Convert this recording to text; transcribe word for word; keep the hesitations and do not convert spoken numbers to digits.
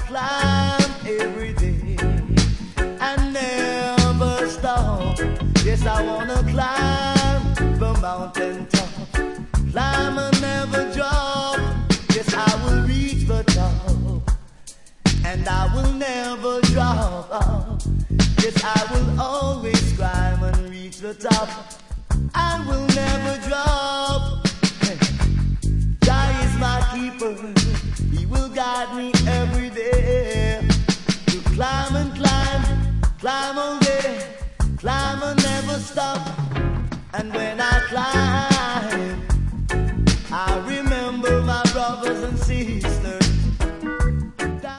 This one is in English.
climb every day and never stop. Yes, I wanna climb the mountain top, climb and never drop. Yes, I will reach the top and I will never drop. Yes, I will always climb and reach the top. I will never drop. Jah is my keeper. He will guide me every day to climb and climb, climb all day, climb and never stop. And when I climb